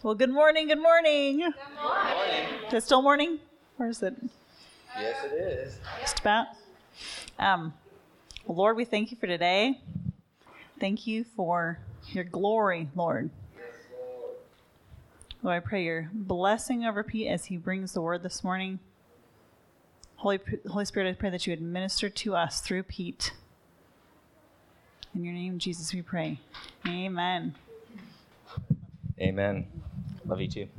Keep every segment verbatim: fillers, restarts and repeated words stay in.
Well, good morning, good morning. Good morning. Is it still morning? Or is it? Yes, it is. Just about. Um, well, Lord, we thank you for today. Thank you for your glory, Lord. Yes, Lord. Lord, I pray your blessing over Pete as he brings the word this morning. Holy, Holy Spirit, I pray that you administer to us through Pete. In your name, Jesus, we pray. Amen. Amen. Love you too.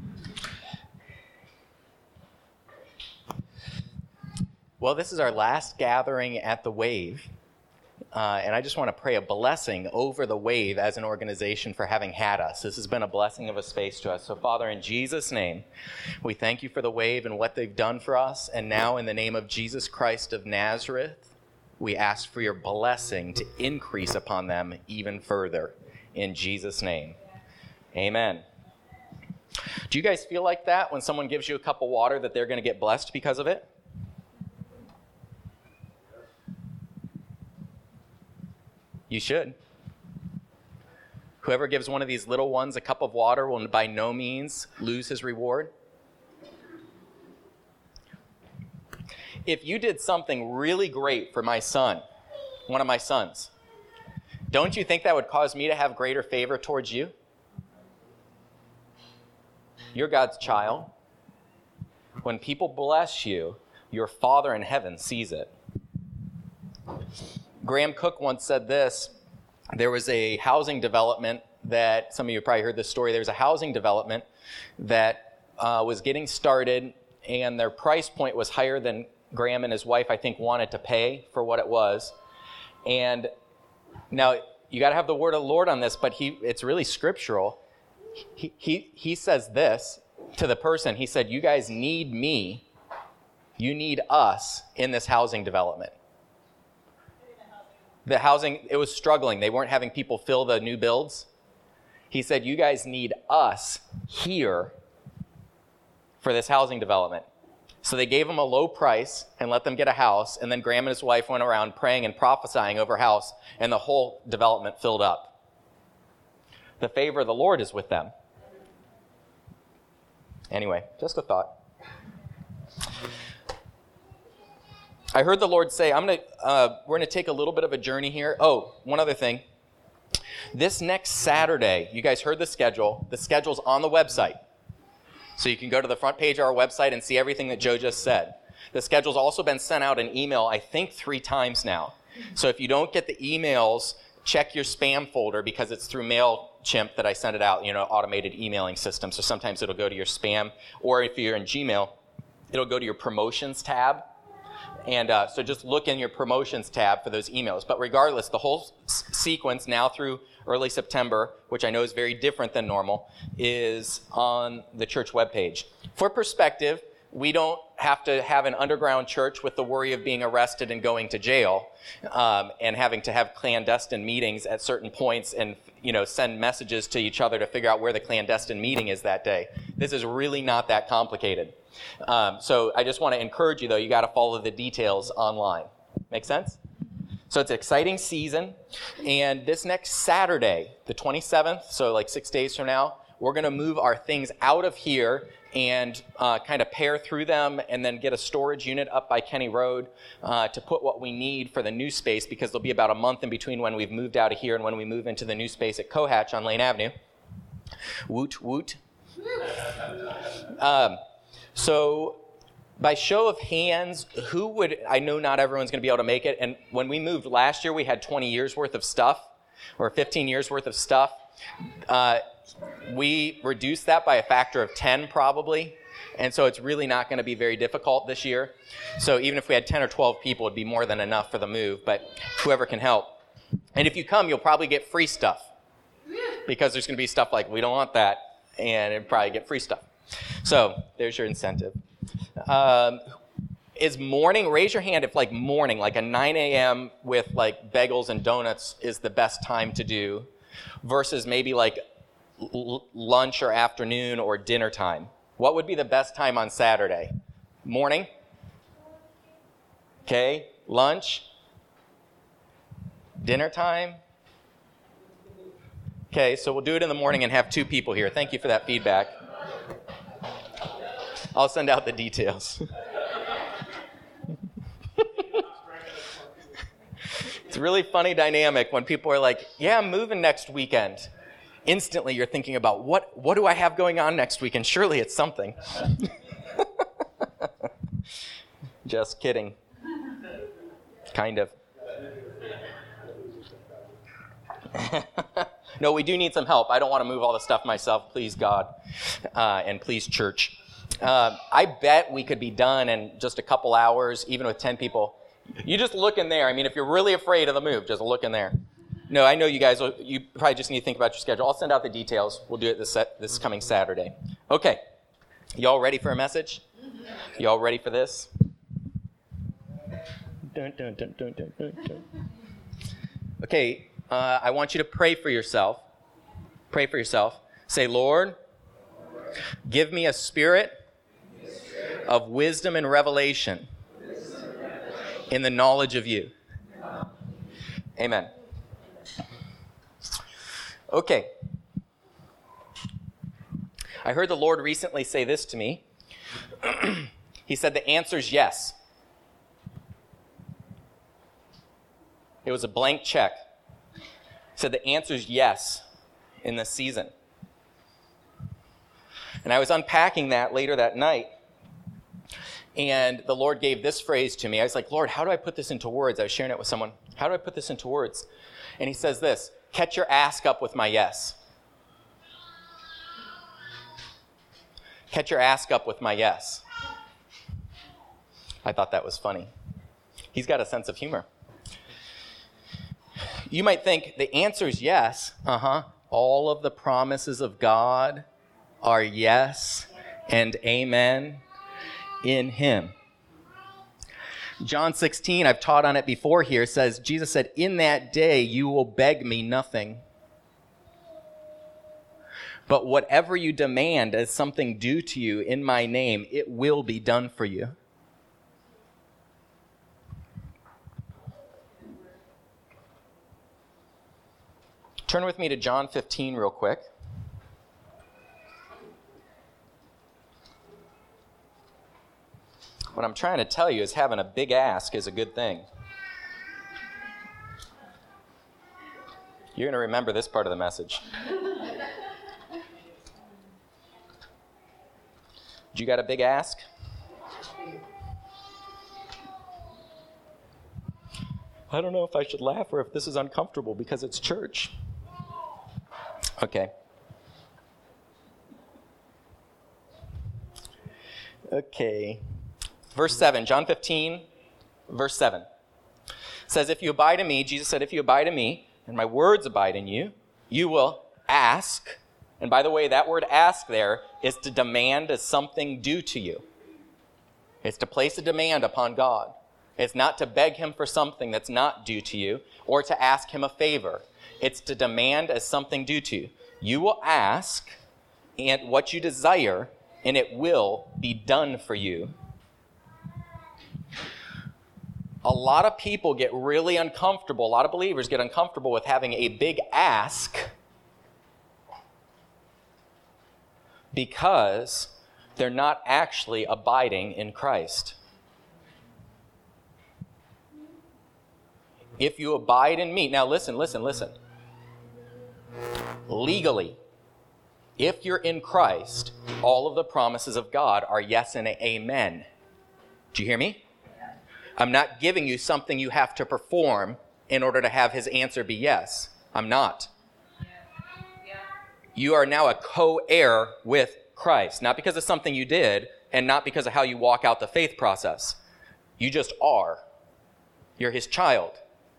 Well, this is our last gathering at the Wave. Uh, and I just want to pray a blessing over the Wave as an organization for having had us. This has been a blessing of a space to us. So, Father, in Jesus' name, we thank you for the Wave and what they've done for us. And now, in the name of Jesus Christ of Nazareth, we ask for your blessing to increase upon them even further. In Jesus' name, amen. Do you guys feel like that when someone gives you a cup of water that they're going to get blessed because of it? You should. Whoever gives one of these little ones a cup of water will by no means lose his reward. If you did something really great for my son, one of my sons, don't you think that would cause me to have greater favor towards you? You're God's child. When people bless you, your Father in heaven sees it. Graham Cook once said this. There was a housing development that, some of you probably heard this story, there was a housing development that uh, was getting started, and their price point was higher than Graham and his wife, I think, wanted to pay for what it was. And now, you got to have the word of the Lord on this, but he it's really scriptural. He, he, he says this to the person. He said, you guys need me. You need us in this housing development. The housing, it was struggling. They weren't having people fill the new builds. He said, you guys need us here for this housing development. So they gave him a low price and let them get a house. And then Graham and his wife went around praying and prophesying over house, and the whole development filled up. The favor of the Lord is with them. Anyway, just a thought. I heard the Lord say, I'm gonna, uh, we're going to take a little bit of a journey here. Oh, one other thing. This next Saturday, you guys heard the schedule. The schedule's on the website. So you can go to the front page of our website and see everything that Joe just said. The schedule's also been sent out in email, I think, three times now. So if you don't get the emails, check your spam folder because it's through MailChimp that I send it out, you know, automated emailing system. So sometimes it'll go to your spam, or if you're in Gmail, it'll go to your promotions tab. And uh, so just look in your promotions tab for those emails. But regardless, the whole s- sequence now through early September, which I know is very different than normal, is on the church webpage. For perspective, we don't have to have an underground church with the worry of being arrested and going to jail, um, and having to have clandestine meetings at certain points and, you know, send messages to each other to figure out where the clandestine meeting is that day. This is really not that complicated. Um, so I just want to encourage you, though, you got to follow the details online. Make sense? So it's an exciting season. And this next Saturday, the twenty-seventh, so like six days from now, we're going to move our things out of here and uh, kind of pare through them and then get a storage unit up by Kenny Road uh, to put what we need for the new space, because there'll be about a month in between when we've moved out of here and when we move into the new space at Cohatch on Lane Avenue. Woot, woot. Um, so by show of hands, who would, I know not everyone's going to be able to make it, and when we moved last year, we had twenty years worth of stuff, or fifteen years worth of stuff. Uh, we reduced that by a factor of ten probably, and so it's really not going to be very difficult this year. So even if we had ten or twelve people, it'd be more than enough for the move, but whoever can help. And if you come, you'll probably get free stuff, because there's going to be stuff like, we don't want that, and it'd probably get free stuff. So there's your incentive. Um, is morning, raise your hand if like morning, like a nine a.m. with like bagels and donuts is the best time to do, versus maybe like l- lunch or afternoon or dinner time. What would be the best time on Saturday? Morning? Okay. Lunch? Dinner time? Okay, so we'll do it in the morning and have two people here. Thank you for that feedback. I'll send out the details. It's a really funny dynamic when people are like, yeah, I'm moving next weekend. Instantly, you're thinking about, what, what do I have going on next weekend? Surely it's something. Just kidding. Kind of. No, we do need some help. I don't want to move all the stuff myself. Please, God. Uh, and please, church. Uh, I bet we could be done in just a couple hours, even with ten people. You just look in there. I mean, if you're really afraid of the move, just look in there. No, I know you guys, you probably just need to think about your schedule. I'll send out the details. We'll do it this, this coming Saturday. Okay. Y'all ready for a message? Y'all ready for this? Dun, dun, dun, dun, dun, dun, dun. Okay, uh, I want you to pray for yourself. Pray for yourself. Say, Lord, give me a spirit of wisdom and revelation in the knowledge of you. Amen. Okay. I heard the Lord recently say this to me. He said the answer's yes. It was a blank check. He said the answer's yes in this season. And I was unpacking that later that night. And the Lord gave this phrase to me. I was like, Lord, how do I put this into words? I was sharing it with someone. How do I put this into words? And he says this, catch your ask up with my yes. Catch your ask up with my yes. I thought that was funny. He's got a sense of humor. You might think the answer is yes. Uh-huh. All of the promises of God are yes and amen in him. John sixteen, I've taught on it before here, says, Jesus said, in that day you will beg me nothing. But whatever you demand as something due to you in my name, it will be done for you. Turn with me to John fifteen real quick. What I'm trying to tell you is having a big ask is a good thing. You're going to remember this part of the message. You got a big ask? I don't know if I should laugh or if this is uncomfortable because it's church. Okay. Okay. Verse seven, John fifteen, verse seven. Says, if you abide in me, Jesus said, if you abide in me, and my words abide in you, you will ask. And by the way, that word ask there is to demand as something due to you. It's to place a demand upon God. It's not to beg him for something that's not due to you or to ask him a favor. It's to demand as something due to you. You will ask and what you desire, and it will be done for you. A lot of people get really uncomfortable, a lot of believers get uncomfortable with having a big ask because they're not actually abiding in Christ. If you abide in me, now listen, listen, listen. Legally, if you're in Christ, all of the promises of God are yes and amen. Do you hear me? I'm not giving you something you have to perform in order to have his answer be yes. I'm not. You are now a co-heir with Christ, not because of something you did and not because of how you walk out the faith process. You just are. You're his child.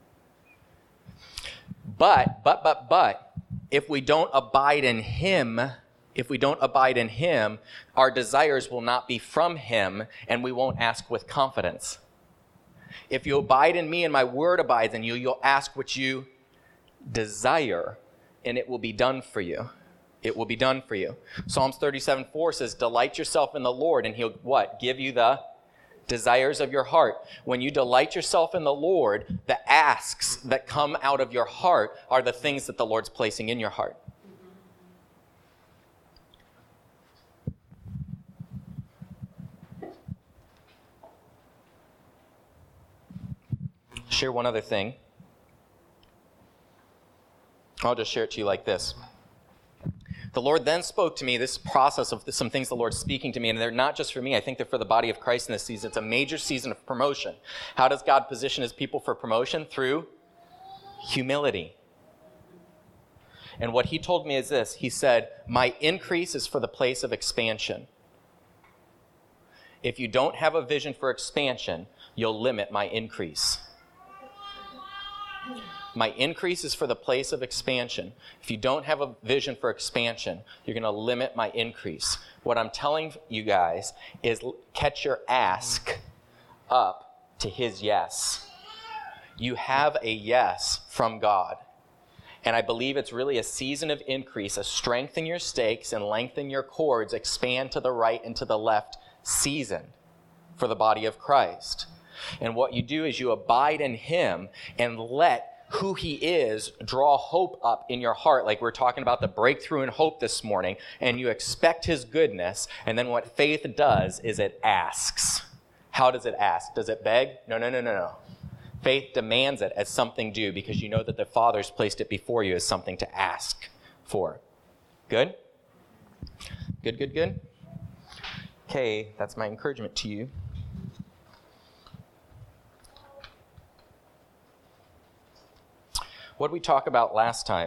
But, but, but, but, if we don't abide in him, if we don't abide in him, our desires will not be from him and we won't ask with confidence. If you abide in me and my word abides in you, you'll ask what you desire, and it will be done for you. It will be done for you. Psalms thirty-seven four says, delight yourself in the Lord, and he'll what? Give you the Desires of your heart. When you delight yourself in the Lord, the asks that come out of your heart are the things that the Lord's placing in your heart. Share one other thing. I'll just share it to you like this. The Lord then spoke to me, this process of some things the Lord's speaking to me, and they're not just for me. I think they're for the body of Christ in this season. It's a major season of promotion. How does God position his people for promotion? Through humility. And what he told me is this. He said, my increase is for the place of expansion. If you don't have a vision for expansion, you'll limit my increase. My increase is for the place of expansion. If you don't have a vision for expansion, you're going to limit my increase. What I'm telling you guys is catch your ask up to his yes. You have a yes from God. And I believe it's really a season of increase, a strengthen your stakes and lengthen your cords, expand to the right and to the left season for the body of Christ. And what you do is you abide in him and let who he is draw hope up in your heart, like we're talking about the breakthrough in hope this morning, and you expect his goodness, and then what faith does is it asks. How does it ask? Does it beg? No, no, no, no, no. Faith demands it as something due because you know that the Father's placed it before you as something to ask for. Good? Good, good, good? Okay, that's my encouragement to you. What did we talk about last time?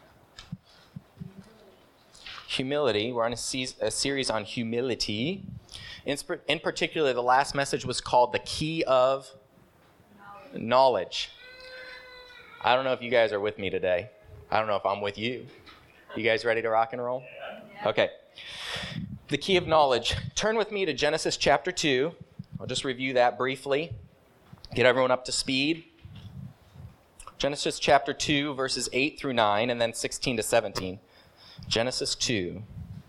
Humility. We're on a, se- a series on humility. In, sp- in particular, the last message was called The Key of Knowledge. Knowledge. I don't know if you guys are with me today. I don't know if I'm with you. You guys ready to rock and roll? Okay. The Key of Knowledge. Turn with me to Genesis chapter two. I'll just review that briefly. Get everyone up to speed. Genesis chapter two, verses eight through nine, and then sixteen to seventeen. Genesis two.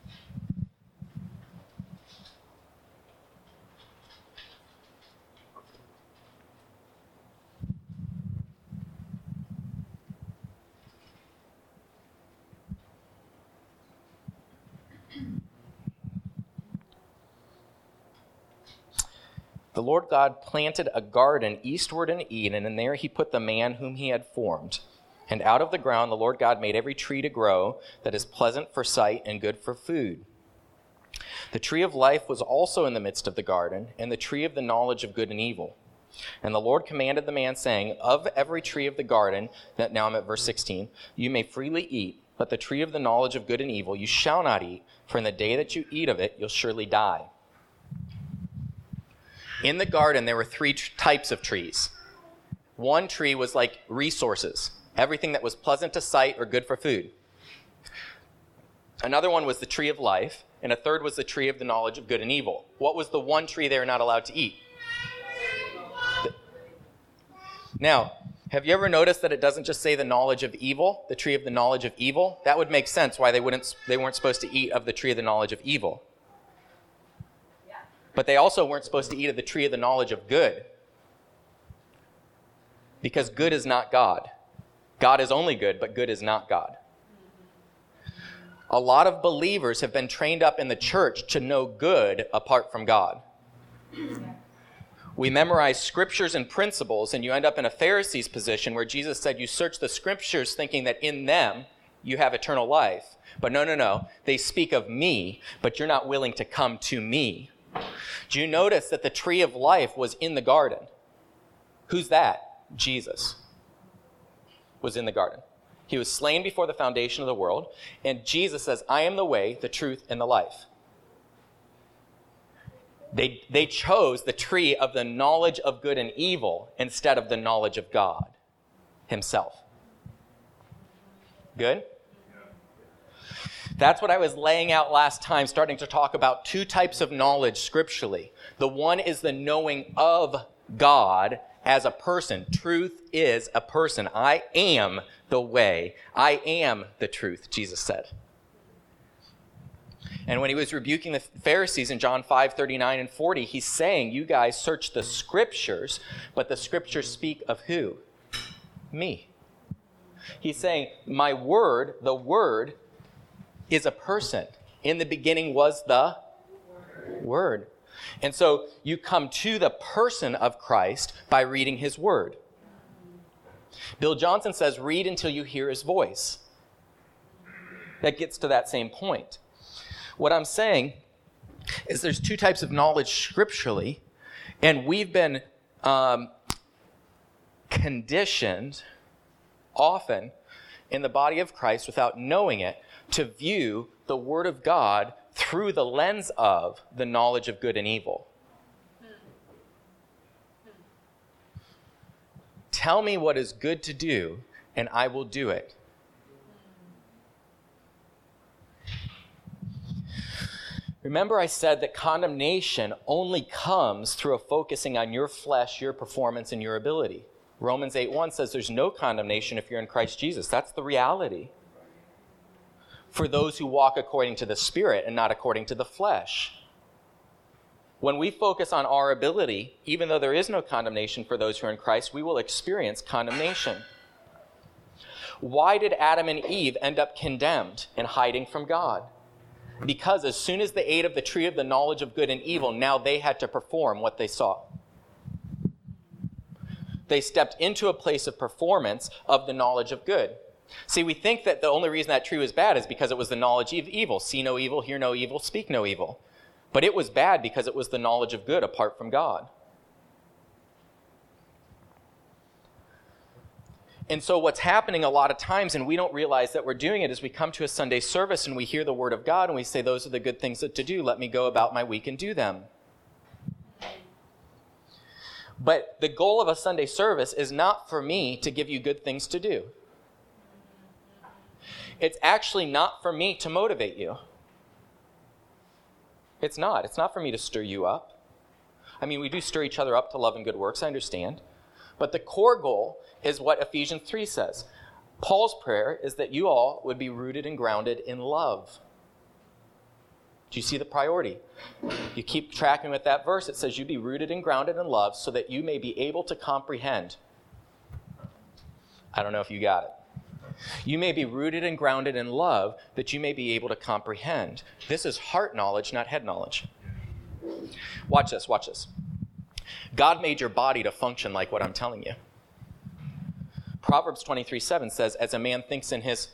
The Lord God planted a garden eastward in Eden, and there he put the man whom he had formed. And out of the ground the Lord God made every tree to grow that is pleasant for sight and good for food. The tree of life was also in the midst of the garden, and the tree of the knowledge of good and evil. And the Lord commanded the man, saying, of every tree of the garden, that now I'm at verse sixteen, you may freely eat, but the tree of the knowledge of good and evil you shall not eat, for in the day that you eat of it you'll surely die. In the garden, there were three tr- types of trees. One tree was like resources, everything that was pleasant to sight or good for food. Another one was the tree of life, and a third was the tree of the knowledge of good and evil. What was the one tree they were not allowed to eat? The- now, have you ever noticed that it doesn't just say the knowledge of evil, the tree of the knowledge of evil? That would make sense why they wouldn't. They weren't supposed to eat of the tree of the knowledge of evil. But they also weren't supposed to eat of the tree of the knowledge of good. Because good is not God. God is only good, but good is not God. A lot of believers have been trained up in the church to know good apart from God. We memorize scriptures and principles, and you end up in a Pharisee's position where Jesus said you search the scriptures thinking that in them you have eternal life. But no, no, no. They speak of me, but you're not willing to come to me. Do you notice that the tree of life was in the garden? Who's that? Jesus was in the garden. He was slain before the foundation of the world, and Jesus says, I am the way, the truth, and the life. They, they chose the tree of the knowledge of good and evil instead of the knowledge of God himself. Good? That's what I was laying out last time, starting to talk about two types of knowledge scripturally. The one is the knowing of God as a person. Truth is a person. I am the way. I am the truth, Jesus said. And when he was rebuking the Pharisees in John five, thirty-nine and forty, he's saying, you guys search the scriptures, but the scriptures speak of who? Me. He's saying, my word, the word, is a person. In the beginning was the word. word. And so you come to the person of Christ by reading his word. Bill Johnson says, read until you hear his voice. That gets to that same point. What I'm saying is there's two types of knowledge scripturally, and we've been um, conditioned often in the body of Christ without knowing it to view the Word of God through the lens of the knowledge of good and evil. Tell me what is good to do, and I will do it. Remember I said that condemnation only comes through a focusing on your flesh, your performance, and your ability. Romans eight one says there's no condemnation if you're in Christ Jesus. That's the reality. For those who walk according to the Spirit and not according to the flesh. When we focus on our ability, even though there is no condemnation for those who are in Christ, we will experience condemnation. Why did Adam and Eve end up condemned and hiding from God? Because as soon as they ate of the tree of the knowledge of good and evil, now they had to perform what they saw. They stepped into a place of performance of the knowledge of good. See, we think that the only reason that tree was bad is because it was the knowledge of evil. See no evil, hear no evil, speak no evil. But it was bad because it was the knowledge of good apart from God. And so what's happening a lot of times, and we don't realize that we're doing it, is we come to a Sunday service and we hear the Word of God and we say, those are the good things that to do. Let me go about my week and do them. But the goal of a Sunday service is not for me to give you good things to do. It's actually not for me to motivate you. It's not. It's not for me to stir you up. I mean, we do stir each other up to love and good works, I understand. But the core goal is what Ephesians three says. Paul's prayer is that you all would be rooted and grounded in love. Do you see the priority? You keep tracking with that verse. It says you be rooted and grounded in love so that you may be able to comprehend. I don't know if you got it. You may be rooted and grounded in love that you may be able to comprehend. This is heart knowledge, not head knowledge. Watch this, watch this. God made your body to function like what I'm telling you. Proverbs twenty-three seven says, as a man thinks in his...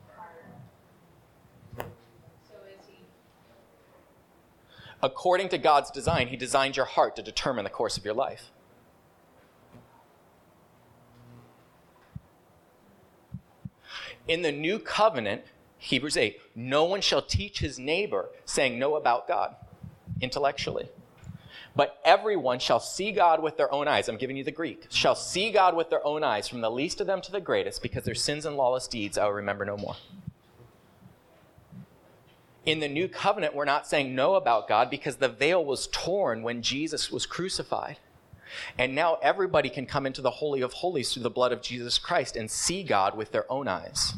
So is he. According to God's design, he designed your heart to determine the course of your life. In the new covenant, Hebrews eight, no one shall teach his neighbor, saying, know about God, intellectually. But everyone shall see God with their own eyes. I'm giving you the Greek. Shall see God with their own eyes, from the least of them to the greatest, because their sins and lawless deeds I will remember no more. In the new covenant, we're not saying know about God because the veil was torn when Jesus was crucified. And now everybody can come into the Holy of Holies through the blood of Jesus Christ and see God with their own eyes.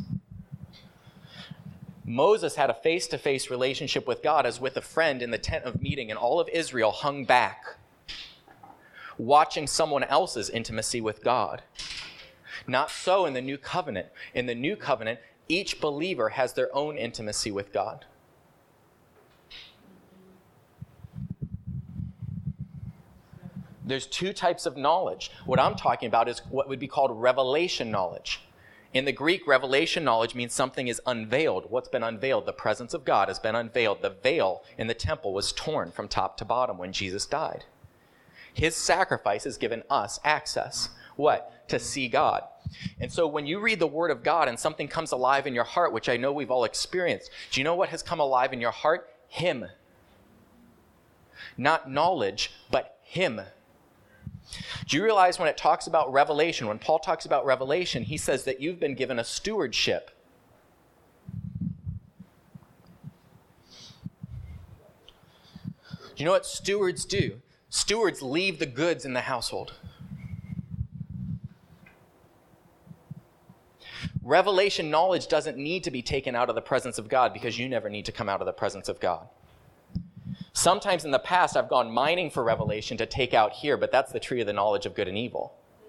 Moses had a face-to-face relationship with God as with a friend in the tent of meeting, and all of Israel hung back, watching someone else's intimacy with God. Not so in the new covenant. In the new covenant, each believer has their own intimacy with God. There's two types of knowledge. What I'm talking about is what would be called revelation knowledge. In the Greek, revelation knowledge means something is unveiled. What's been unveiled? The presence of God has been unveiled. The veil in the temple was torn from top to bottom when Jesus died. His sacrifice has given us access. What? To see God. And so when you read the Word of God and something comes alive in your heart, which I know we've all experienced, do you know what has come alive in your heart? Him. Not knowledge, but Him. Do you realize when it talks about revelation, when Paul talks about revelation, he says that you've been given a stewardship. Do you know what stewards do? Stewards leave the goods in the household. Revelation knowledge doesn't need to be taken out of the presence of God because you never need to come out of the presence of God. Sometimes in the past, I've gone mining for revelation to take out here, but that's the tree of the knowledge of good and evil.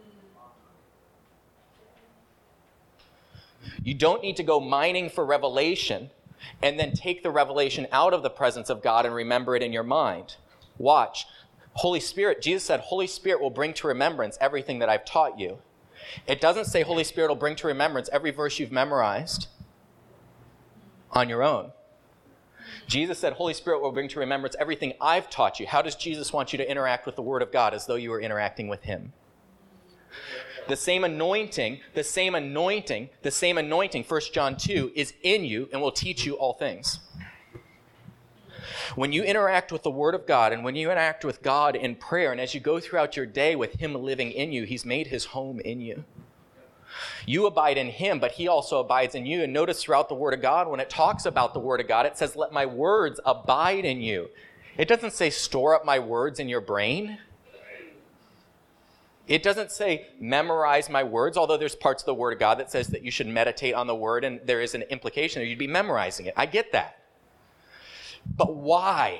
You don't need to go mining for revelation and then take the revelation out of the presence of God and remember it in your mind. Watch. Holy Spirit, Jesus said, Holy Spirit will bring to remembrance everything that I've taught you. It doesn't say Holy Spirit will bring to remembrance every verse you've memorized on your own. Jesus said, Holy Spirit will bring to remembrance everything I've taught you. How does Jesus want you to interact with the Word of God? As though you were interacting with Him. The same anointing, the same anointing, the same anointing, First John two, is in you and will teach you all things. When you interact with the Word of God and when you interact with God in prayer, and as you go throughout your day with Him living in you, He's made His home in you. You abide in Him, but He also abides in you. And notice throughout the Word of God, when it talks about the Word of God, it says, let my words abide in you. It doesn't say store up my words in your brain. It doesn't say memorize my words, although there's parts of the Word of God that says that you should meditate on the Word, and there is an implication that you'd be memorizing it. I get that. But why?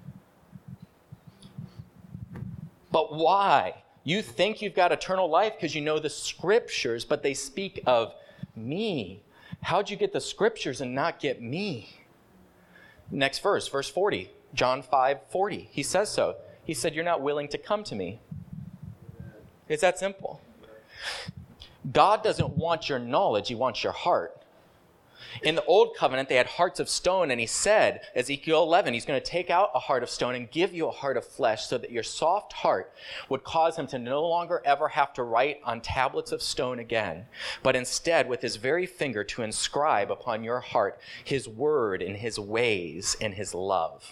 But why? You think you've got eternal life because you know the Scriptures, but they speak of me. How'd you get the Scriptures and not get me? Next verse, verse forty, John five forty. He says so. He said, you're not willing to come to me. It's that simple. God doesn't want your knowledge, He wants your heart. In the Old Covenant, they had hearts of stone, and He said, Ezekiel eleven, He's going to take out a heart of stone and give you a heart of flesh so that your soft heart would cause Him to no longer ever have to write on tablets of stone again, but instead with His very finger to inscribe upon your heart His word and His ways and His love.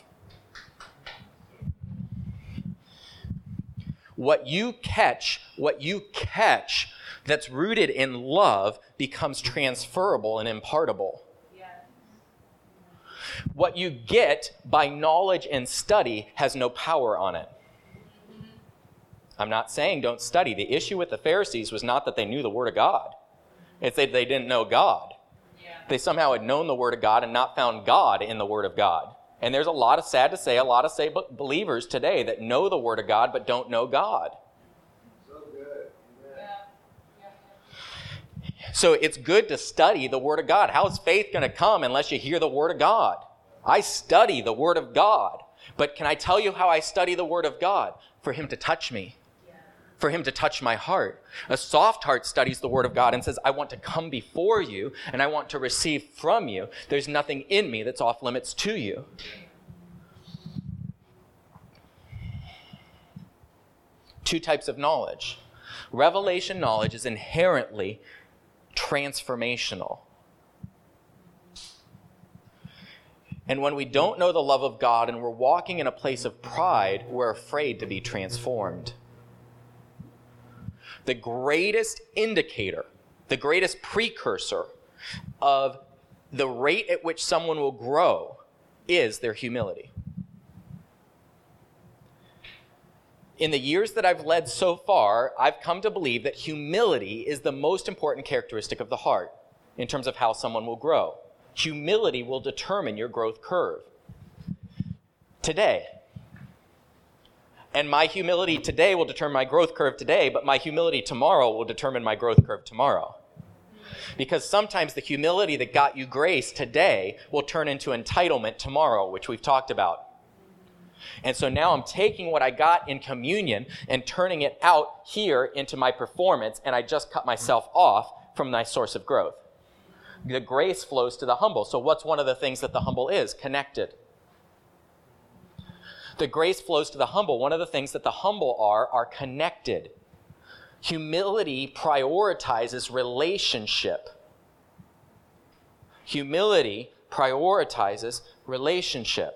What you catch, what you catch that's rooted in love becomes transferable and impartable. Yes. What you get by knowledge and study has no power on it. I'm not saying don't study. The issue with the Pharisees was not that they knew the Word of God. It's that they didn't know God. Yeah. They somehow had known the Word of God and not found God in the Word of God. And there's a lot of, sad to say, a lot of say believers today that know the Word of God but don't know God. So good. Yeah. Yeah. So it's good to study the Word of God. How is faith going to come unless you hear the Word of God? I study the Word of God. But can I tell you how I study the Word of God? For Him to touch me. For Him to touch my heart. A soft heart studies the Word of God and says, I want to come before you and I want to receive from you. There's nothing in me that's off limits to you. Two types of knowledge. Revelation knowledge is inherently transformational. And when we don't know the love of God and we're walking in a place of pride, we're afraid to be transformed. The greatest indicator, the greatest precursor of the rate at which someone will grow is their humility. In the years that I've led so far, I've come to believe that humility is the most important characteristic of the heart in terms of how someone will grow. Humility will determine your growth curve. Today, and my humility today will determine my growth curve today, but my humility tomorrow will determine my growth curve tomorrow. Because sometimes the humility that got you grace today will turn into entitlement tomorrow, which we've talked about. And so now I'm taking what I got in communion and turning it out here into my performance, and I just cut myself off from my source of growth. The grace flows to the humble. So what's one of the things that the humble is? Connected. The grace flows to the humble. One of the things that the humble are, are connected. Humility prioritizes relationship. Humility prioritizes relationship.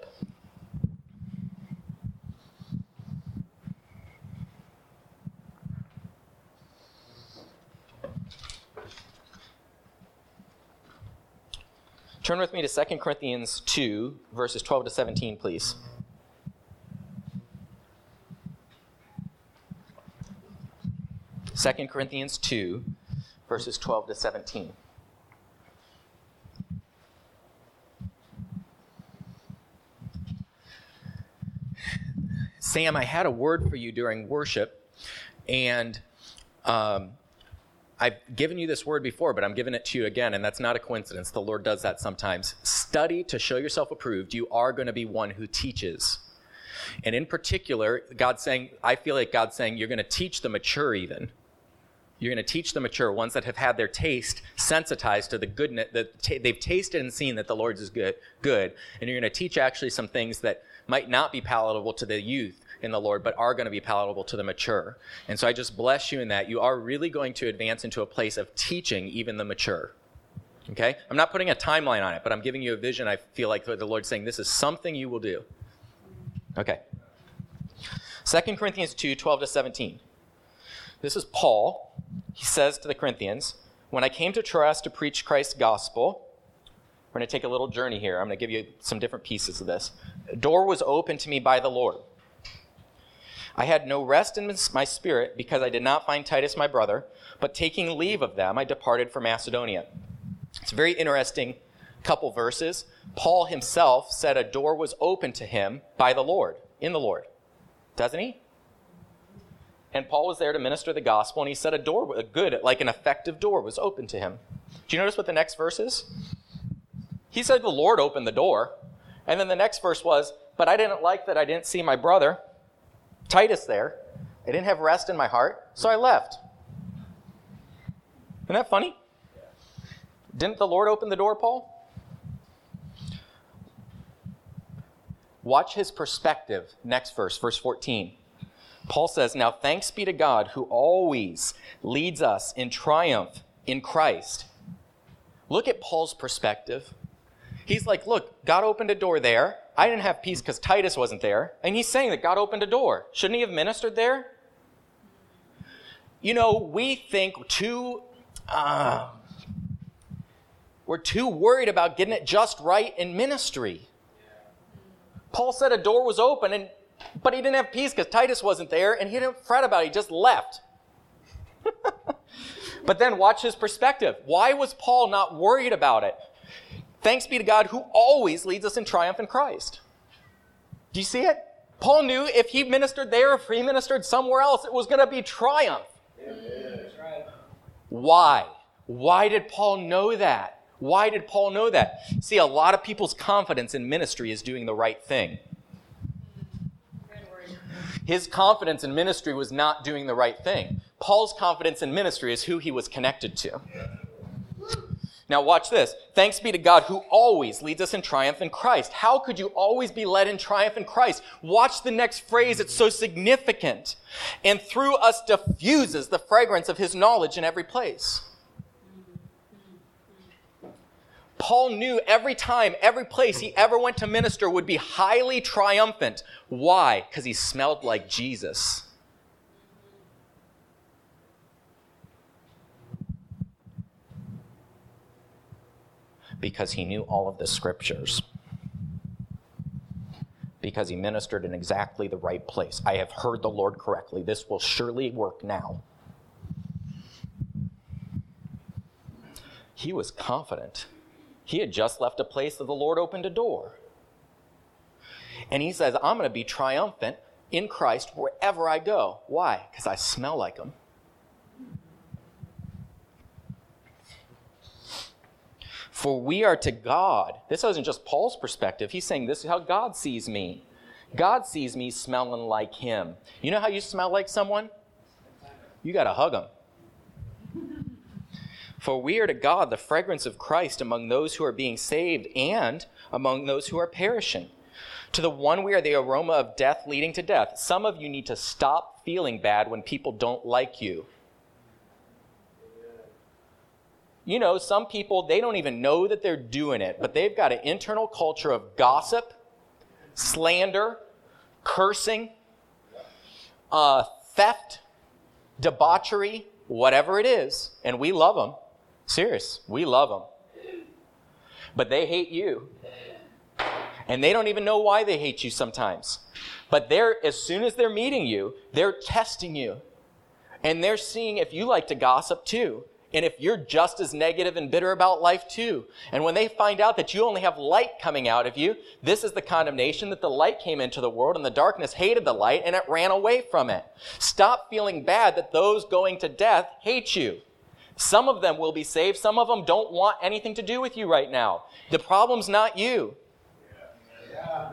Turn with me to Second Corinthians two, verses twelve to seventeen, please. Second Corinthians two, verses twelve to seventeen. Sam, I had a word for you during worship, and um, I've given you this word before, but I'm giving it to you again, and that's not a coincidence. The Lord does that sometimes. Study to show yourself approved. You are going to be one who teaches. And in particular, God's saying, I feel like God's saying, you're going to teach the mature even. You're going to teach the mature, ones that have had their taste sensitized to the goodness, that t- they've tasted and seen that the Lord is good, good. And you're going to teach actually some things that might not be palatable to the youth in the Lord, but are going to be palatable to the mature. And so I just bless you in that. You are really going to advance into a place of teaching even the mature. Okay? I'm not putting a timeline on it, but I'm giving you a vision. I feel like the Lord's saying this is something you will do. Okay. Second Corinthians two, twelve to seventeen. This is Paul. He says to the Corinthians, when I came to Troas to preach Christ's gospel, we're going to take a little journey here. I'm going to give you some different pieces of this. A door was opened to me by the Lord. I had no rest in my spirit because I did not find Titus my brother, but taking leave of them, I departed for Macedonia. It's a very interesting couple verses. Paul himself said a door was opened to him by the Lord, in the Lord. Doesn't he? And Paul was there to minister the gospel, and he said a door, a good, like an effective door, was opened to him. Do you notice what the next verse is? He said the Lord opened the door. And then the next verse was, but I didn't like that I didn't see my brother, Titus, there. I didn't have rest in my heart, so I left. Isn't that funny? Didn't the Lord open the door, Paul? Watch his perspective. Next verse, verse fourteen. Paul says, now thanks be to God who always leads us in triumph in Christ. Look at Paul's perspective. He's like, look, God opened a door there. I didn't have peace because Titus wasn't there. And he's saying that God opened a door. Shouldn't he have ministered there? You know, we think too, uh, we're too worried about getting it just right in ministry. Paul said a door was open, and but he didn't have peace because Titus wasn't there, and he didn't fret about it. He just left. But then watch his perspective. Why was Paul not worried about it? Thanks be to God who always leads us in triumph in Christ. Do you see it? Paul knew if he ministered there, if he ministered somewhere else, it was going to be triumph. Amen. Why? Why did Paul know that? Why did Paul know that? See, a lot of people's confidence in ministry is doing the right thing. His confidence in ministry was not doing the right thing. Paul's confidence in ministry is who he was connected to. Now watch this. Thanks be to God who always leads us in triumph in Christ. How could you always be led in triumph in Christ? Watch the next phrase. It's so significant. And through us diffuses the fragrance of his knowledge in every place. Paul knew every time, every place he ever went to minister would be highly triumphant. Why? Because he smelled like Jesus. Because he knew all of the scriptures. Because he ministered in exactly the right place. I have heard the Lord correctly. This will surely work now. He was confident. He had just left a place that the Lord opened a door. And he says, I'm going to be triumphant in Christ wherever I go. Why? Because I smell like him. For we are to God. This isn't just Paul's perspective. He's saying this is how God sees me. God sees me smelling like him. You know how you smell like someone? You got to hug them. For we are to God the fragrance of Christ among those who are being saved and among those who are perishing. To the one we are the aroma of death leading to death. Some of you need to stop feeling bad when people don't like you. You know, some people, they don't even know that they're doing it, but they've got an internal culture of gossip, slander, cursing, uh, theft, debauchery, whatever it is, and we love them. Serious, we love them. But they hate you. And they don't even know why they hate you sometimes. But they're, as soon as they're meeting you, they're testing you. And they're seeing if you like to gossip too. And if you're just as negative and bitter about life too, and when they find out that you only have light coming out of you, this is the condemnation, that the light came into the world and the darkness hated the light and it ran away from it. Stop feeling bad that those going to death hate you. Some of them will be saved. Some of them don't want anything to do with you right now. The problem's not you. Yeah.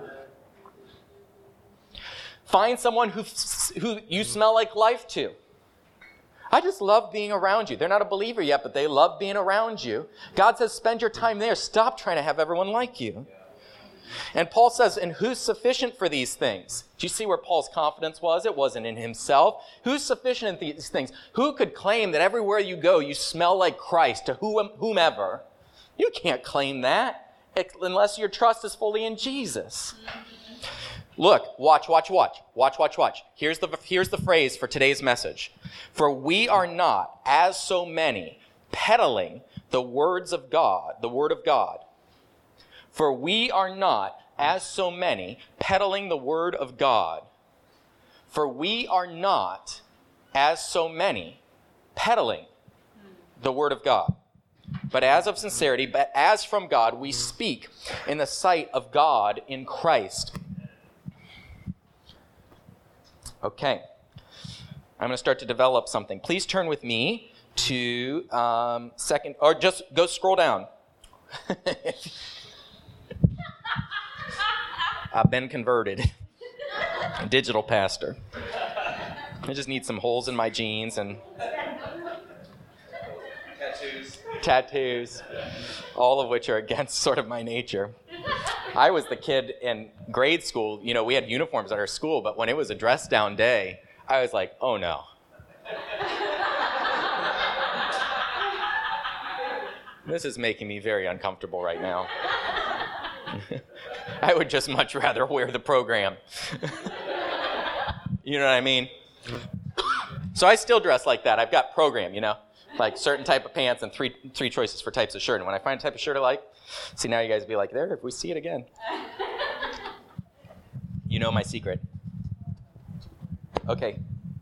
Find someone who, who you smell like life to. I just love being around you. They're not a believer yet, but they love being around you. God says, spend your time there. Stop trying to have everyone like you. And Paul says, and who's sufficient for these things? Do you see where Paul's confidence was? It wasn't in himself. Who's sufficient in these things? Who could claim that everywhere you go, you smell like Christ to whomever? You can't claim that unless your trust is fully in Jesus. Look, watch, watch, watch, watch, watch, watch. Here's the, here's the phrase for today's message. For we are not, as so many, peddling the words of God, the word of God. For we are not, as so many, peddling the word of God. For we are not, as so many, peddling the word of God. But as of sincerity, but as from God, we speak in the sight of God in Christ. Okay, I'm going to start to develop something. Please turn with me to um, second, or just go scroll down. I've been converted. Digital pastor. I just need some holes in my jeans and Tattoos. tattoos, all of which are against sort of my nature. I was the kid in grade school, you know, we had uniforms at our school, but when it was a dress down day, I was like, oh no. This is making me very uncomfortable right now. I would just much rather wear the program. You know what I mean? So I still dress like that. I've got program, you know, like certain type of pants and three three choices for types of shirt. And when I find a type of shirt I like, see, now you guys be like, there, if we see it again. You know my secret. Okay.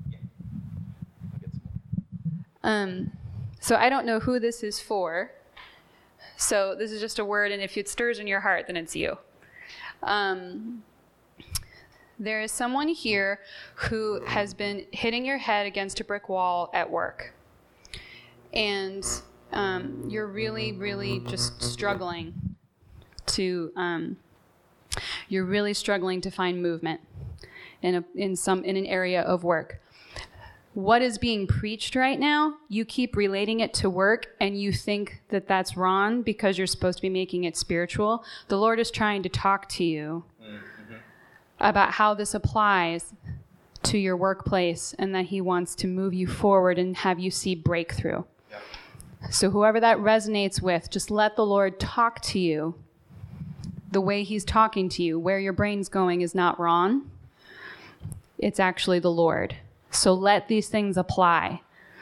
Um, so I don't know who this is for. So this is just a word, and if it stirs in your heart, then it's you. Um, there is someone here who has been hitting your head against a brick wall at work. And um, you're really, really just struggling to, um, you're really struggling to find movement in a, in some, in an area of work. What is being preached right now, you keep relating it to work and you think that that's wrong because you're supposed to be making it spiritual. The Lord is trying to talk to you mm-hmm. about how this applies to your workplace and that he wants to move you forward and have you see breakthrough. Yep. So whoever that resonates with, just let the Lord talk to you the way he's talking to you. Where your brain's going is not wrong. It's actually the Lord. So let these things apply.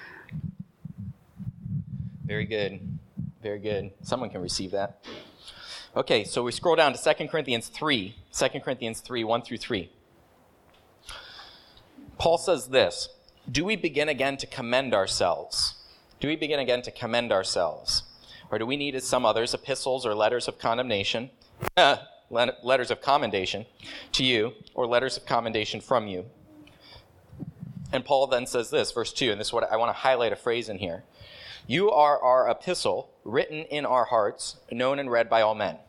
Very good. Very good. Someone can receive that. Okay, so we scroll down to Second Corinthians three. Second Corinthians three, one through three. Paul says this, do we begin again to commend ourselves? Do we begin again to commend ourselves? Or do we need, as some others, epistles or letters of condemnation, letters of commendation to you, or letters of commendation from you? And Paul then says this, verse two, and this is what I want to highlight a phrase in here. You are our epistle, written in our hearts, known and read by all men.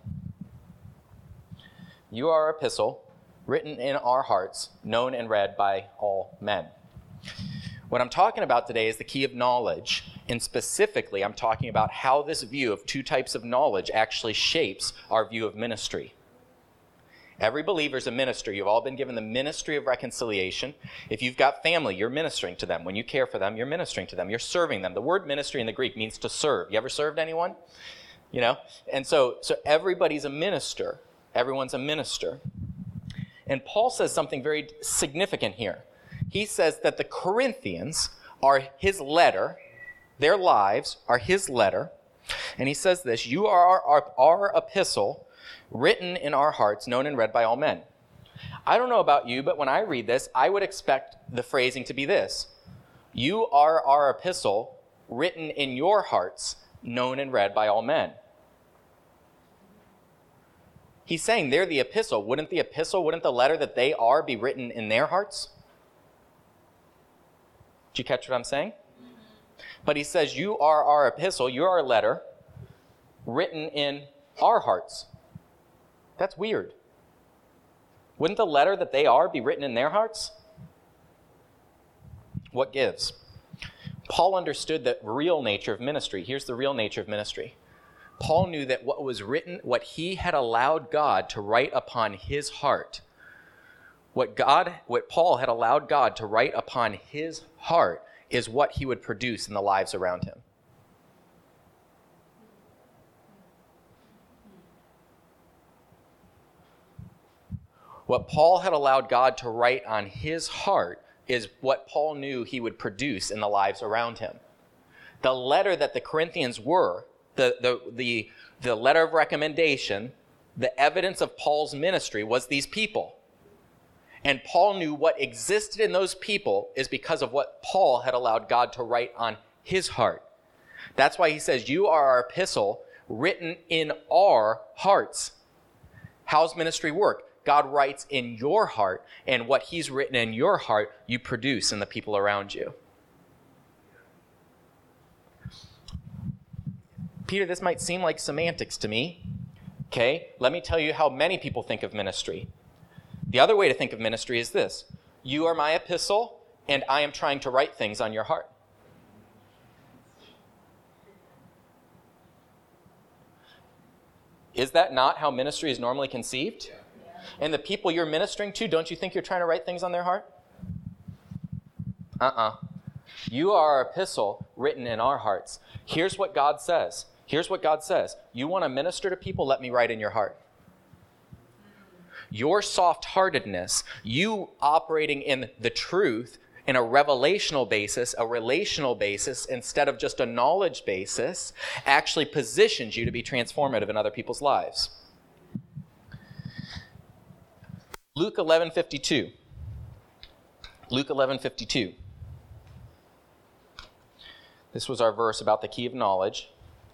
You are our epistle, written in our hearts, known and read by all men. What I'm talking about today is the key of knowledge, and specifically I'm talking about how this view of two types of knowledge actually shapes our view of ministry. Every believer is a minister. You've all been given the ministry of reconciliation. If you've got family, you're ministering to them. When you care for them, you're ministering to them. You're serving them. The word ministry in the Greek means to serve. You ever served anyone? You know? And so, so everybody's a minister. Everyone's a minister. And Paul says something very significant here. He says that the Corinthians are his letter. Their lives are his letter. And he says this, you are our, our, our epistle, written in our hearts, known and read by all men. I don't know about you, but when I read this, I would expect the phrasing to be this. You are our epistle, written in your hearts, known and read by all men. He's saying they're the epistle. Wouldn't the epistle, wouldn't the letter that they are be written in their hearts? Did you catch what I'm saying? Mm-hmm. But he says, you are our epistle, you're our letter, written in our hearts. That's weird. Wouldn't the letter that they are be written in their hearts? What gives? Paul understood the real nature of ministry. Here's the real nature of ministry. Paul knew that what was written, what he had allowed God to write upon his heart, what God, what Paul had allowed God to write upon his heart is what he would produce in the lives around him. What Paul had allowed God to write on his heart is what Paul knew he would produce in the lives around him. The letter that the Corinthians were, the, the, the, the letter of recommendation, the evidence of Paul's ministry was these people. And Paul knew what existed in those people is because of what Paul had allowed God to write on his heart. That's why he says, you are our epistle written in our hearts. How's ministry work? God writes in your heart, and what he's written in your heart, you produce in the people around you. Peter, this might seem like semantics to me. Okay, let me tell you how many people think of ministry. The other way to think of ministry is this. You are my epistle, and I am trying to write things on your heart. Is that not how ministry is normally conceived? Yeah. And the people you're ministering to, don't you think you're trying to write things on their heart? Uh-uh. You are our epistle written in our hearts. Here's what God says. Here's what God says. You want to minister to people? Let me write in your heart. Your soft-heartedness, you operating in the truth in a revelational basis, a relational basis, instead of just a knowledge basis, actually positions you to be transformative in other people's lives. Luke eleven fifty-two. Luke eleven fifty-two. This was our verse about the key of knowledge.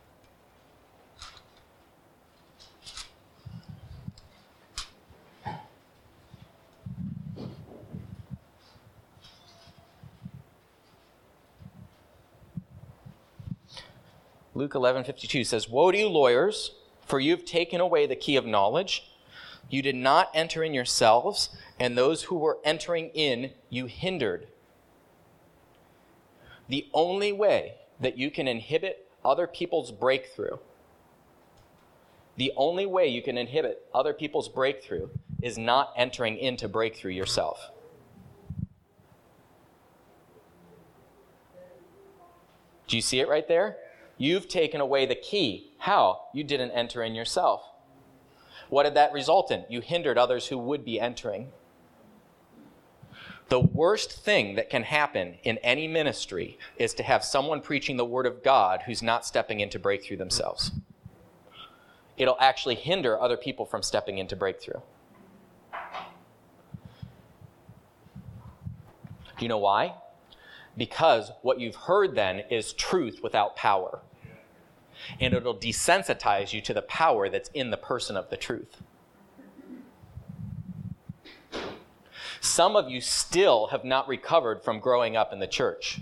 Luke eleven fifty-two says, woe to you lawyers, for you have taken away the key of knowledge. You did not enter in yourselves, and those who were entering in you hindered. The only way that you can inhibit other people's breakthrough, the only way you can inhibit other people's breakthrough is not entering into breakthrough yourself. Do you see it right there? You've taken away the key. How? You didn't enter in yourself. What did that result in? You hindered others who would be entering. The worst thing that can happen in any ministry is to have someone preaching the word of God who's not stepping into breakthrough themselves. It'll actually hinder other people from stepping into breakthrough. Do you know why? Because what you've heard then is truth without power. And it'll desensitize you to the power that's in the person of the truth. Some of you still have not recovered from growing up in the church.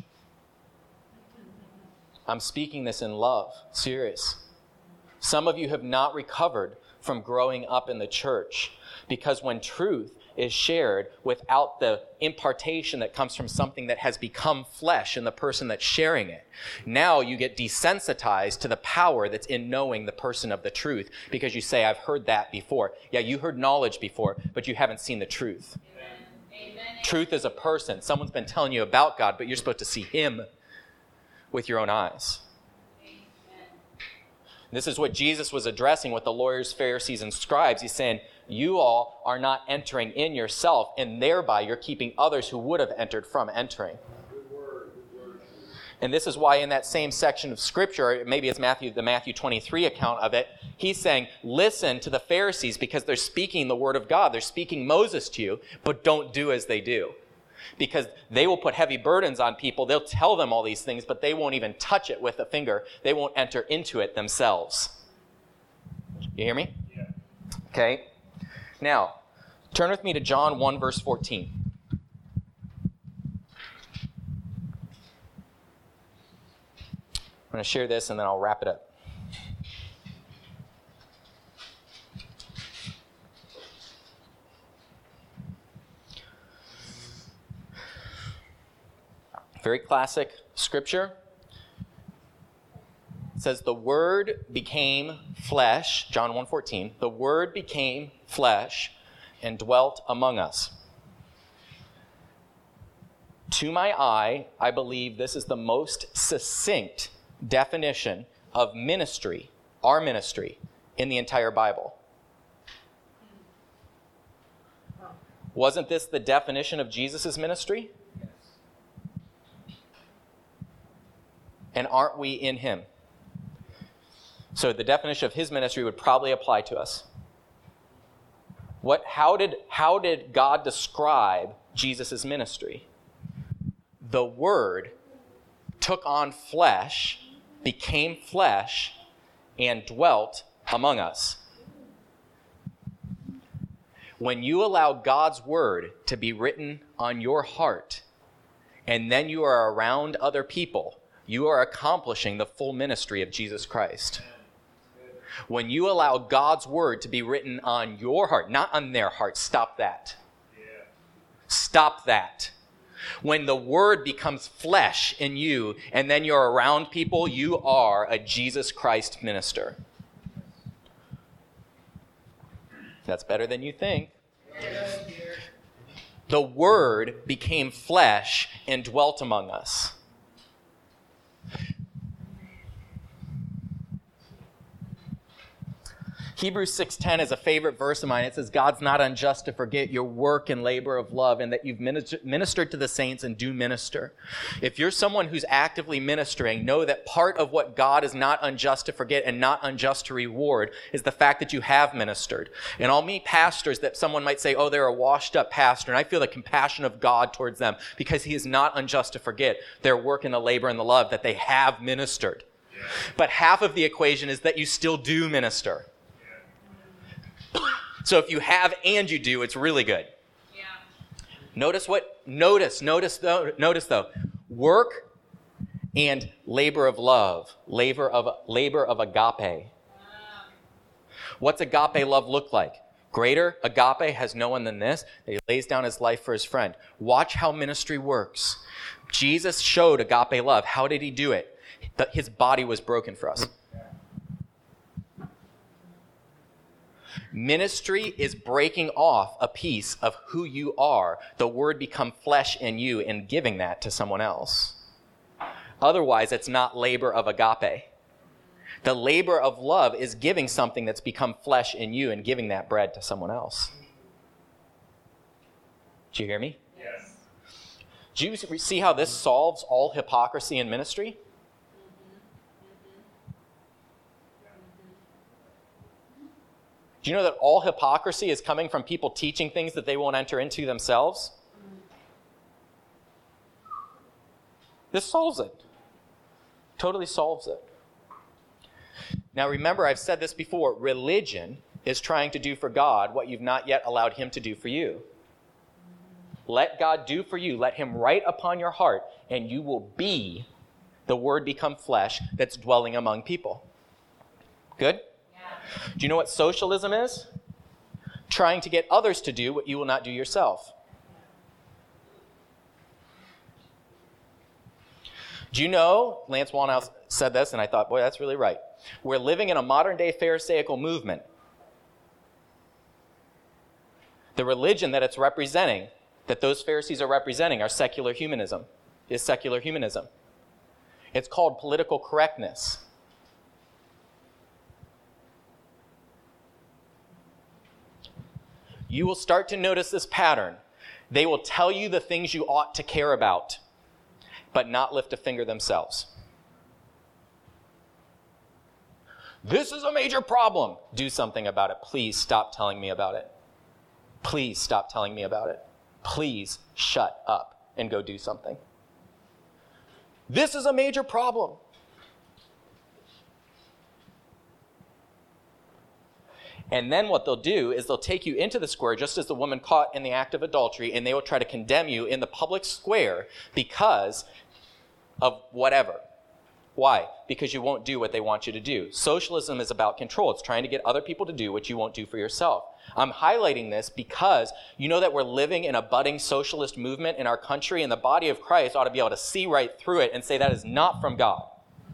I'm speaking this in love, serious. Some of you have not recovered from growing up in the church because when truth is shared without the impartation that comes from something that has become flesh in the person that's sharing it, now you get desensitized to the power that's in knowing the person of the truth because you say, I've heard that before. Yeah, you heard knowledge before, but you haven't seen the truth. Amen. Amen. Truth is a person. Someone's been telling you about God, but you're supposed to see him with your own eyes. Amen. This is what Jesus was addressing with the lawyers, Pharisees, and scribes. He's saying, you all are not entering in yourself, and thereby you're keeping others who would have entered from entering. Good word, good word. And this is why in that same section of Scripture, maybe it's Matthew, the Matthew twenty-three account of it, he's saying, listen to the Pharisees because they're speaking the word of God. They're speaking Moses to you, but don't do as they do. because they will put heavy burdens on people. They'll tell them all these things, but they won't even touch it with a finger. They won't enter into it themselves. You hear me? Yeah. Okay. Now, turn with me to John one, verse fourteen. I'm going to share this and then I'll wrap it up. Very classic scripture. It says, the Word became flesh, John one fourteen, the Word became flesh and dwelt among us. To my eye, I believe this is the most succinct definition of ministry, our ministry, in the entire Bible. Wasn't this the definition of Jesus' ministry? And aren't we in him? So the definition of his ministry would probably apply to us. What, how did, how did God describe Jesus' ministry? The Word took on flesh, became flesh, and dwelt among us. When you allow God's Word to be written on your heart, and then you are around other people, you are accomplishing the full ministry of Jesus Christ. When you allow God's Word to be written on your heart, not on their heart, stop that. Yeah. Stop that. When the Word becomes flesh in you and then you're around people, you are a Jesus Christ minister. That's better than you think. The Word became flesh and dwelt among us. Hebrews six ten is a favorite verse of mine. It says, God's not unjust to forget your work and labor of love and that you've ministered to the saints and do minister. If you're someone who's actively ministering, know that part of what God is not unjust to forget and not unjust to reward is the fact that you have ministered. And I'll meet pastors that someone might say, oh, they're a washed up pastor. And I feel the compassion of God towards them because he is not unjust to forget their work and the labor and the love that they have ministered. But half of the equation is that you still do minister. So if you have and you do, it's really good. Yeah. Notice what, notice, notice though, notice though, work and labor of love, labor of, labor of agape. What's agape love look like? Greater agape has no one than this, that he lays down his life for his friend. Watch how ministry works. Jesus showed agape love. How did he do it? His body was broken for us. Ministry is breaking off a piece of who you are, the Word become flesh in you, and giving that to someone else. Otherwise, it's not labor of agape. The labor of love is giving something that's become flesh in you and giving that bread to someone else. Did you hear me? Yes. Do you see how this solves all hypocrisy in ministry? Do you know that all hypocrisy is coming from people teaching things that they won't enter into themselves? This solves it. Totally solves it. Now remember, I've said this before, religion is trying to do for God what you've not yet allowed him to do for you. Let God do for you. Let him write upon your heart, and you will be the Word become flesh that's dwelling among people. Good? Do you know what socialism is? Trying to get others to do what you will not do yourself. Do you know, Lance Wallnau said this, and I thought, boy, that's really right. We're living in a modern-day Pharisaical movement. The religion that it's representing, that those Pharisees are representing, are secular humanism, is secular humanism. It's called political correctness. You will start to notice this pattern. They will tell you the things you ought to care about, but not lift a finger themselves. This is a major problem. Do something about it. Please stop telling me about it. Please stop telling me about it. Please shut up. and go do something. This is a major problem. And then what they'll do is they'll take you into the square just as the woman caught in the act of adultery, and they will try to condemn you in the public square because of whatever. Why? Because you won't do what they want you to do. Socialism is about control. It's trying to get other people to do what you won't do for yourself. I'm highlighting this because you know that we're living in a budding socialist movement in our country, and the body of Christ ought to be able to see right through it and say that is not from God.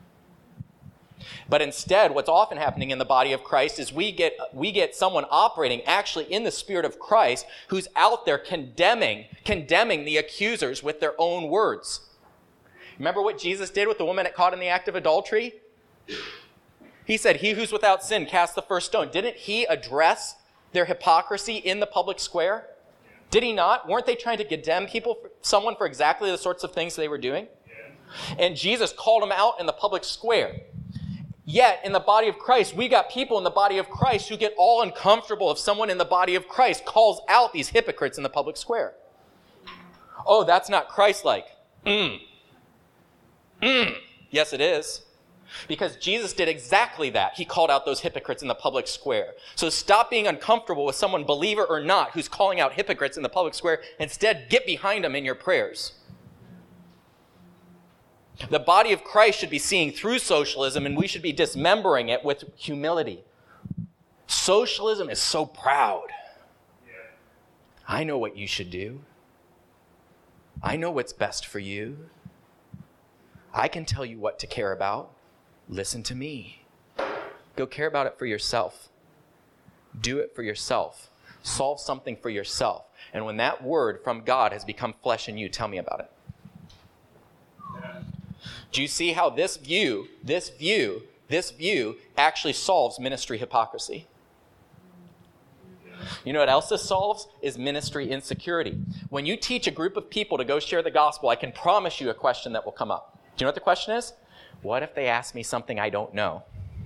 But instead, what's often happening in the body of Christ is we get we get someone operating actually in the Spirit of Christ who's out there condemning, condemning the accusers with their own words. Remember what Jesus did with the woman that caught in the act of adultery? He said, "He who's without sin, cast the first stone." Didn't he address their hypocrisy in the public square? Did he not? Weren't they trying to condemn people, for, someone for exactly the sorts of things they were doing? And Jesus called them out in the public square. Yet, in the body of Christ, we got people in the body of Christ who get all uncomfortable if someone in the body of Christ calls out these hypocrites in the public square. Oh, that's not Christ-like. Mm. Mm. Yes, it is. Because Jesus did exactly that. He called out those hypocrites in the public square. So stop being uncomfortable with someone, believer or not, who's calling out hypocrites in the public square. Instead, get behind them in your prayers. The body of Christ should be seeing through socialism, and we should be dismembering it with humility. Socialism is so proud. I know what you should do. I know what's best for you. I can tell you what to care about. Listen to me. Go care about it for yourself. Do it for yourself. Solve something for yourself. And when that word from God has become flesh in you, tell me about it. Do you see how this view, this view, this view actually solves ministry hypocrisy? You know what else this solves? Is ministry insecurity. When you teach a group of people to go share the gospel, I can promise you a question that will come up. Do you know what the question is? What if they ask me something I don't know?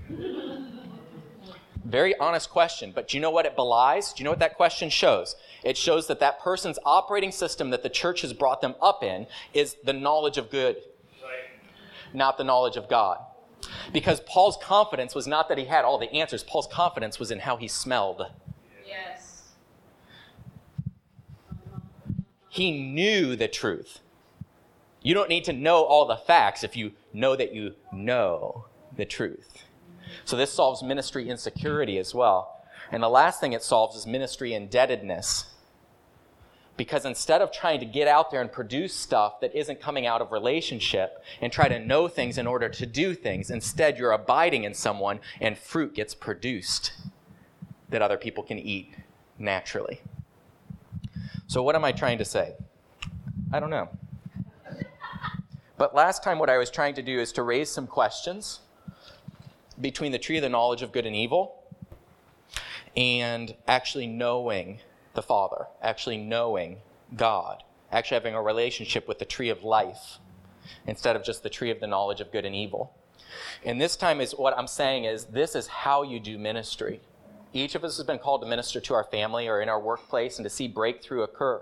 Very honest question, but do you know what it belies? Do you know what that question shows? It shows that that person's operating system that the church has brought them up in is the knowledge of good, not the knowledge of God. Because Paul's confidence was not that he had all the answers. Paul's confidence was in how he smelled. Yes. He knew the truth. You don't need to know all the facts if you know that you know the truth. So this solves ministry insecurity as well. And the last thing it solves is ministry indebtedness. Because instead of trying to get out there and produce stuff that isn't coming out of relationship and try to know things in order to do things, instead you're abiding in someone and fruit gets produced that other people can eat naturally. So what am I trying to say? I don't know. But last time what I was trying to do is to raise some questions between the tree of the knowledge of good and evil and actually knowing the Father, actually knowing God, actually having a relationship with the tree of life instead of just the tree of the knowledge of good and evil. And this time is what I'm saying is this is how you do ministry. Each of us has been called to minister to our family or in our workplace and to see breakthrough occur.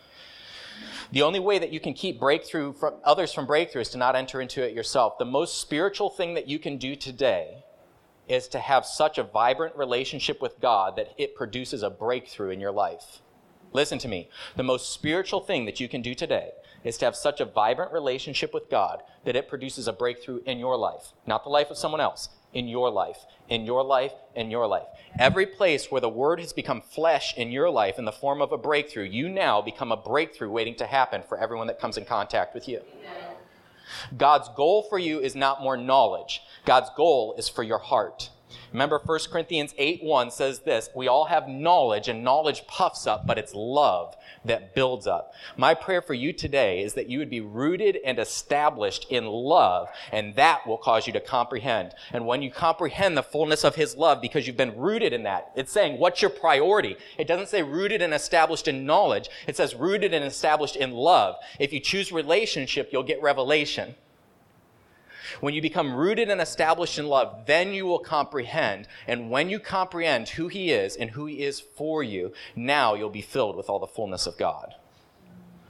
The only way that you can keep breakthrough from others from breakthrough is to not enter into it yourself. The most spiritual thing that you can do today is to have such a vibrant relationship with God that it produces a breakthrough in your life. Listen to me. The most spiritual thing that you can do today is to have such a vibrant relationship with God that it produces a breakthrough in your life. Not the life of someone else. In your life. In your life. In your life. Every place where the word has become flesh in your life in the form of a breakthrough, you now become a breakthrough waiting to happen for everyone that comes in contact with you. God's goal for you is not more knowledge. God's goal is for your heart. Remember, First Corinthians eight one says this, we all have knowledge, and knowledge puffs up, but it's love that builds up. My prayer for you today is that you would be rooted and established in love, and that will cause you to comprehend. And when you comprehend the fullness of his love, because you've been rooted in that, it's saying, what's your priority? It doesn't say rooted and established in knowledge. It says rooted and established in love. If you choose relationship, you'll get revelation. When you become rooted and established in love, then you will comprehend. And when you comprehend who he is and who he is for you, now you'll be filled with all the fullness of God.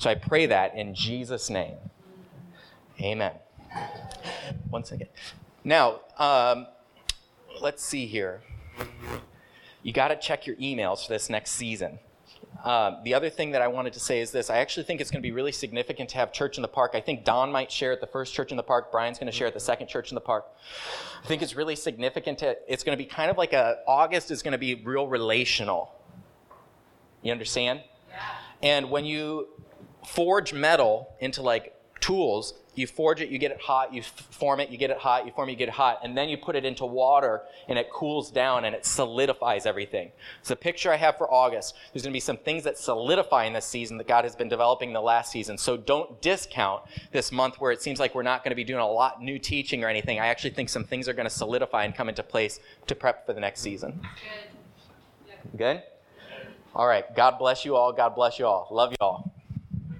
So I pray that in Jesus' name. Amen. One second. Now, um, let's see here. You got to check your emails for this next season. Um, the other thing that I wanted to say is this. I actually think it's going to be really significant to have Church in the Park. I think Don might share at the first Church in the Park. Brian's going to share at the second Church in the Park. I think it's really significant. To, it's going to be kind of like a, August is going to be real relational. You understand? Yeah. And when you forge metal into like tools, you forge it, you get it hot, you f- form it, you get it hot, you form it, you get it hot, and then you put it into water and it cools down and it solidifies everything. So the picture I have for August, there's going to be some things that solidify in this season that God has been developing in the last season. So don't discount this month where it seems like we're not going to be doing a lot new teaching or anything. I actually think some things are going to solidify and come into place to prep for the next season. Good? Good? All right. God bless you all. God bless you all. Love you all.